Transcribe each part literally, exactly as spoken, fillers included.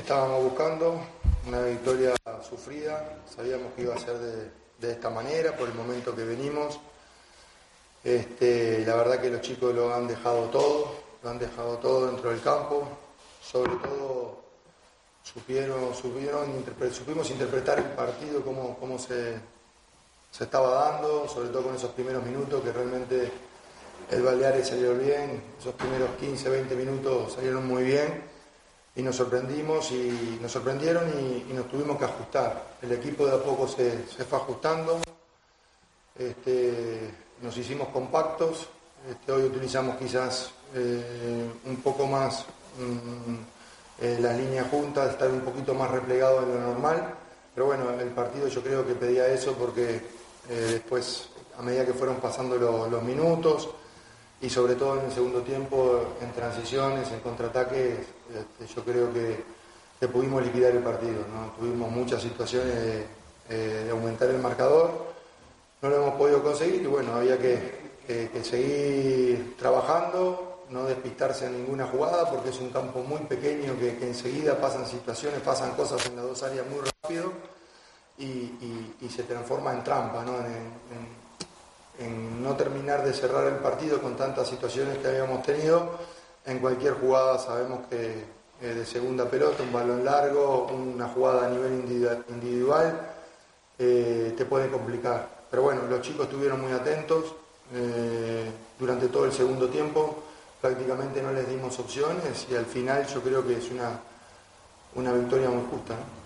estábamos buscando, una victoria sufrida, sabíamos que iba a ser de, de esta manera, por el momento que venimos. Este, la verdad que los chicos lo han dejado todo, lo han dejado todo dentro del campo, sobre todo supieron, supieron interpre- supimos interpretar el partido, cómo, cómo se, se estaba dando, sobre todo con esos primeros minutos que realmente el Baleares salió bien, esos primeros quince, veinte minutos salieron muy bien y nos sorprendimos y nos sorprendieron y, y nos tuvimos que ajustar. El equipo de a poco se, se fue ajustando, este, nos hicimos compactos, este, hoy utilizamos quizás eh, un poco más mmm, eh, las líneas juntas, estar un poquito más replegado de lo normal, pero bueno, el partido yo creo que pedía eso porque eh, después, a medida que fueron pasando lo, los minutos, y sobre todo en el segundo tiempo, en transiciones, en contraataques, este, yo creo que, que pudimos liquidar el partido, ¿no? Tuvimos muchas situaciones de, eh, de aumentar el marcador, no lo hemos podido conseguir y bueno, había que, que, que seguir trabajando, no despistarse en ninguna jugada porque es un campo muy pequeño que, que enseguida pasan situaciones, pasan cosas en las dos áreas muy rápido y, y, y se transforma en trampa, ¿no? En, en, en no terminar de cerrar el partido con tantas situaciones que habíamos tenido. En cualquier jugada sabemos que eh, de segunda pelota, un balón largo, una jugada a nivel individual, eh, te puede complicar. Pero bueno, los chicos estuvieron muy atentos eh, durante todo el segundo tiempo, prácticamente no les dimos opciones y al final yo creo que es una, una victoria muy justa, ¿no?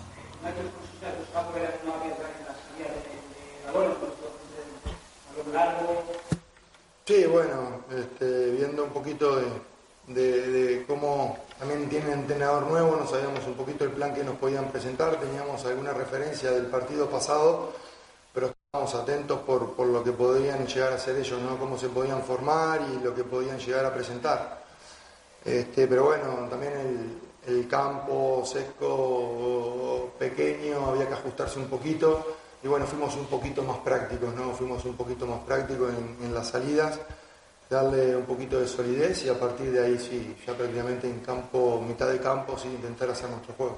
Sí, bueno, este, viendo un poquito de, de, de cómo también tienen entrenador nuevo, no sabíamos un poquito el plan que nos podían presentar, teníamos alguna referencia del partido pasado, pero estábamos atentos por, por lo que podían llegar a hacer ellos, ¿no? Cómo se podían formar y lo que podían llegar a presentar. Este, pero bueno, también el, el campo seco, pequeño, había que ajustarse un poquito. Y bueno, fuimos un poquito más prácticos, ¿no? Fuimos un poquito más prácticos en, en las salidas, darle un poquito de solidez y a partir de ahí sí, ya prácticamente en campo, mitad de campo, sí, intentar hacer nuestro juego.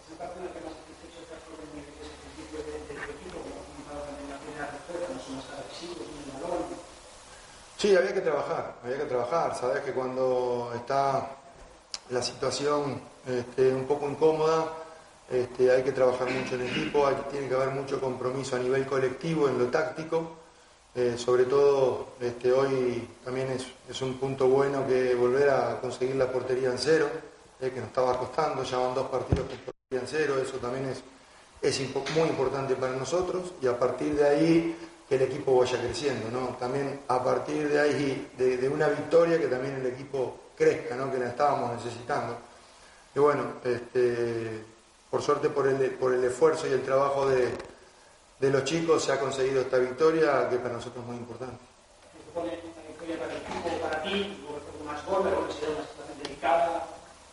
Sí, había que trabajar, había que trabajar. Sabés que cuando está la situación este, un poco incómoda, Este, hay que trabajar mucho en equipo, hay, tiene que haber mucho compromiso a nivel colectivo en lo táctico, eh, sobre todo este, hoy también es, es un punto bueno que volver a conseguir la portería en cero, eh, que nos estaba costando, ya van dos partidos con portería en cero, eso también es, es impo- muy importante para nosotros y a partir de ahí que el equipo vaya creciendo, ¿no? También a partir de ahí, de, de una victoria que también el equipo crezca, ¿no? Que la estábamos necesitando. Y bueno, este... Por suerte, por el, por el esfuerzo y el trabajo de, de los chicos, se ha conseguido esta victoria que para nosotros es muy importante. ¿Se supone una victoria para el equipo, para ti? ¿O más gol, pero será una situación delicada?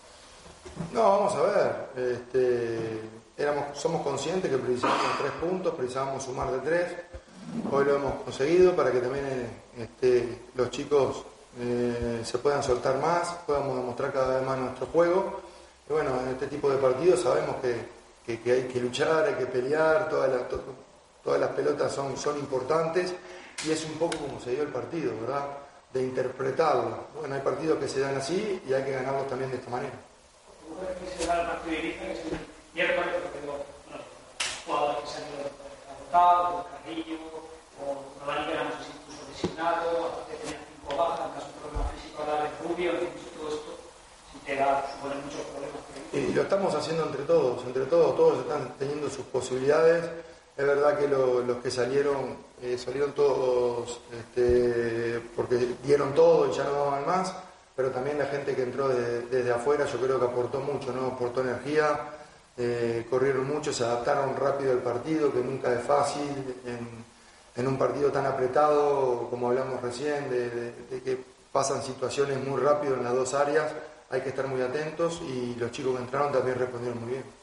No, vamos a ver. Este, éramos, somos conscientes que precisábamos tres puntos, precisábamos sumar de tres. Hoy lo hemos conseguido para que también este, los chicos eh, se puedan soltar más, podamos demostrar cada vez más nuestro juego. Y bueno, en este tipo de partidos sabemos que, que, que hay que luchar, hay que pelear, todas las, to, todas las pelotas son, son importantes y es un poco como se dio el partido, ¿verdad? De interpretarlo. Bueno, hay partidos que se dan así y hay que ganarlos también de esta manera. ¿Cómo crees que se da el partido de Ibiza, que es el miércoles, porque digo, bueno, jugadores que se han ido agotados, como Carrillo, o Navani, que éramos incluso lesionado, aparte tenía cinco bajas, más un problema físico a la vez Rubio, en fin, todo esto te da, supone muchos problemas. Y lo estamos haciendo entre todos, entre todos, todos están teniendo sus posibilidades. Es verdad que lo, los que salieron, eh, salieron todos este, porque dieron todo y ya no daban más, pero también la gente que entró de, desde afuera yo creo que aportó mucho, ¿no? Aportó energía, eh, corrieron mucho, se adaptaron rápido al partido, que nunca es fácil, en, en un partido tan apretado como hablamos recién, de, de, de que pasan situaciones muy rápido en las dos áreas. Hay que estar muy atentos y los chicos que entraron también respondieron muy bien.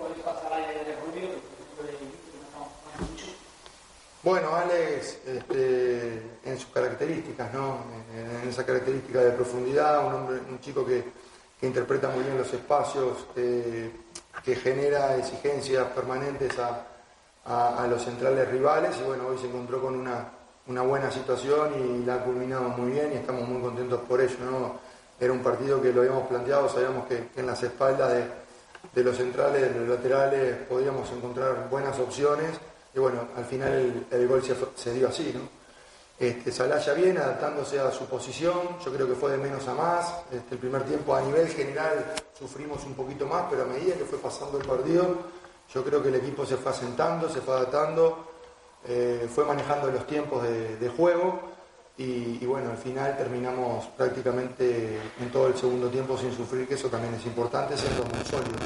Bueno, Alex, este, en sus características, ¿no? En esa característica de profundidad, un hombre, un chico que, que interpreta muy bien los espacios, eh, que genera exigencias permanentes a, a, a los centrales rivales, y bueno, hoy se encontró con una, una buena situación y la ha culminado muy bien y estamos muy contentos por ello, ¿no? Era un partido que lo habíamos planteado, sabíamos que, que en las espaldas de, de los centrales, de los laterales, podíamos encontrar buenas opciones, y bueno, al final el, el gol se, se dio así, ¿no? Este, Celaya bien, adaptándose a su posición, yo creo que fue de menos a más. Este, el primer tiempo a nivel general sufrimos un poquito más, pero a medida que fue pasando el partido, yo creo que el equipo se fue asentando, se fue adaptando, eh, fue manejando los tiempos de, de juego y, y bueno, al final terminamos prácticamente en todo el segundo tiempo sin sufrir, que eso también es importante, siendo muy sólido.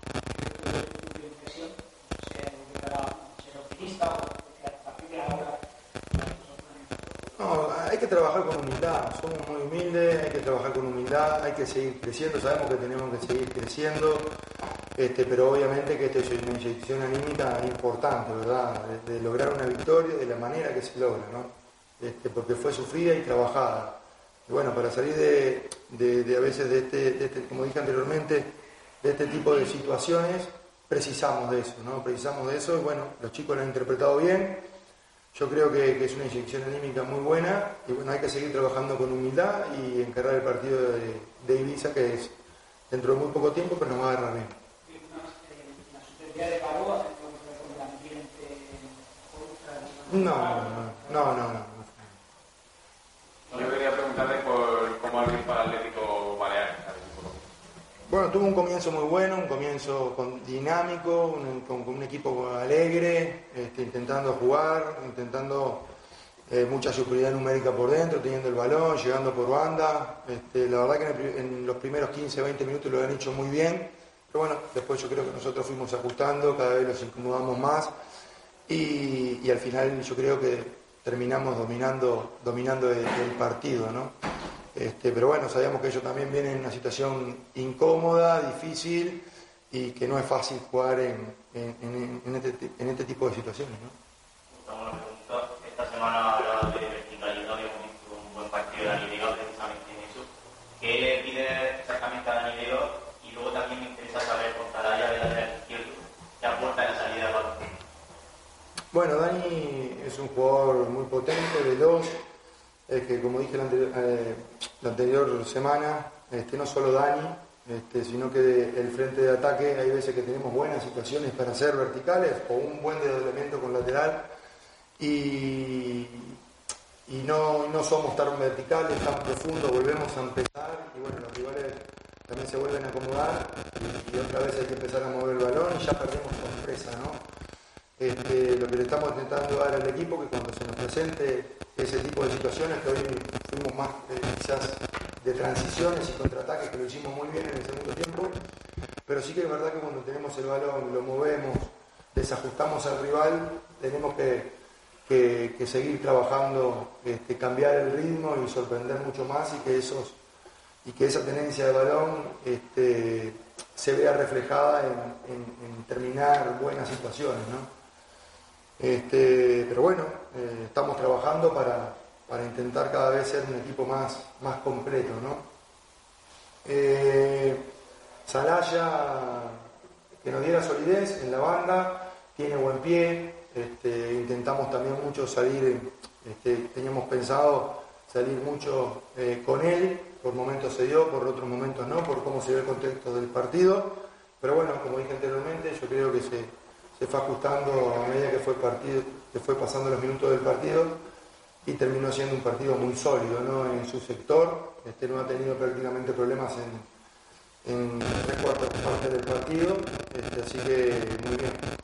No, hay que trabajar con humildad, somos muy humildes, hay que trabajar con humildad, hay que seguir creciendo, sabemos que tenemos que seguir creciendo, este, pero obviamente que esta es una inyección anímica importante, ¿verdad? De, de lograr una victoria de la manera que se logra, ¿no? Este, porque fue sufrida y trabajada. Y bueno, para salir de, de, de a veces de este, de este, como dije anteriormente, de este tipo de situaciones, precisamos de eso, ¿no? Precisamos de eso, y bueno, los chicos lo han interpretado bien. Yo creo que, que es una inyección anímica muy buena y bueno, hay que seguir trabajando con humildad y encarar el partido de, de Ibiza, que es dentro de muy poco tiempo, pero nos va a agarrar bien. No, no, no, no. no. Yo quería preguntarle por cómo ha visto al Atlético Baleares. Bueno, tuvo un comienzo muy bueno, un comienzo con, dinámico, un, con, con un equipo alegre, este, intentando jugar, intentando eh, mucha superioridad numérica por dentro, teniendo el balón, llegando por banda. Este, la verdad que en, el, en los primeros quince, veinte minutos lo han hecho muy bien, pero bueno, después yo creo que nosotros fuimos ajustando, cada vez los incomodamos más y, y al final yo creo que terminamos dominando, dominando el, el partido, ¿no? Este, pero bueno, sabíamos que ellos también vienen en una situación incómoda, difícil y que no es fácil jugar en, en, en, en, este, en este tipo de situaciones, ¿no? Esta semana hablaba de verticalidad, hemos visto un buen partido de Dani León precisamente en eso. ¿Qué le pide exactamente a Dani León? Y luego también me interesa saber con Celaya de lateral izquierdo, ¿qué aporta en la salida de balón? Bueno, Dani es un jugador muy potente, veloz. Es que, como dije la anterior, eh, la anterior semana, este, no solo Dani, este, sino que de, el frente de ataque hay veces que tenemos buenas situaciones para hacer verticales o un buen desdoblamiento con lateral y, y no, no somos tan verticales, tan profundos, volvemos a empezar y bueno, los rivales también se vuelven a acomodar y, y otra vez hay que empezar a mover el balón y ya perdemos sorpresa, ¿no? Este, lo que le estamos intentando dar al equipo, que cuando se nos presente ese tipo de situaciones, que hoy fuimos más eh, quizás de transiciones y contraataques, que lo hicimos muy bien en el segundo tiempo, pero sí que es verdad que cuando tenemos el balón, lo movemos, desajustamos al rival, tenemos que, que, que seguir trabajando, este, cambiar el ritmo y sorprender mucho más y que, esos, y que esa tenencia de balón este, se vea reflejada en, en, en terminar buenas situaciones, ¿no? Este, pero bueno, eh, estamos trabajando para, para intentar cada vez ser un equipo más, más completo, ¿no? Eh, Celaya, que nos diera solidez en la banda, tiene buen pie, este, intentamos también mucho salir, este, teníamos pensado salir mucho eh, con él, por momentos se dio, por otros momentos no, por cómo se ve el contexto del partido, pero bueno, como dije anteriormente, yo creo que se... se fue ajustando a medida que fue, partido, que fue pasando los minutos del partido y terminó siendo un partido muy sólido, ¿no? En su sector, este no ha tenido prácticamente problemas en, en tres cuartas partes del partido, este, así que muy bien.